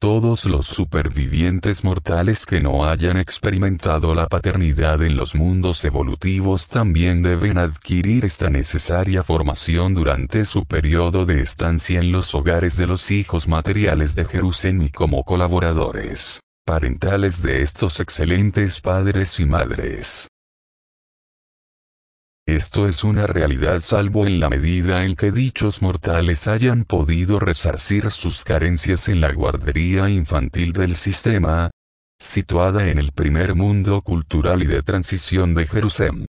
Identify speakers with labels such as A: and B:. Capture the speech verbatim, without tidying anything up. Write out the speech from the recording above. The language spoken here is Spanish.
A: Todos los supervivientes mortales que no hayan experimentado la paternidad en los mundos evolutivos también deben adquirir esta necesaria formación durante su periodo de estancia en los hogares de los hijos materiales de Jerusalén y como colaboradores parentales de estos excelentes padres y madres. Esto es una realidad salvo en la medida en que dichos mortales hayan podido resarcir sus carencias en la guardería infantil del sistema, situada en el primer mundo cultural y de transición de Jerusalén.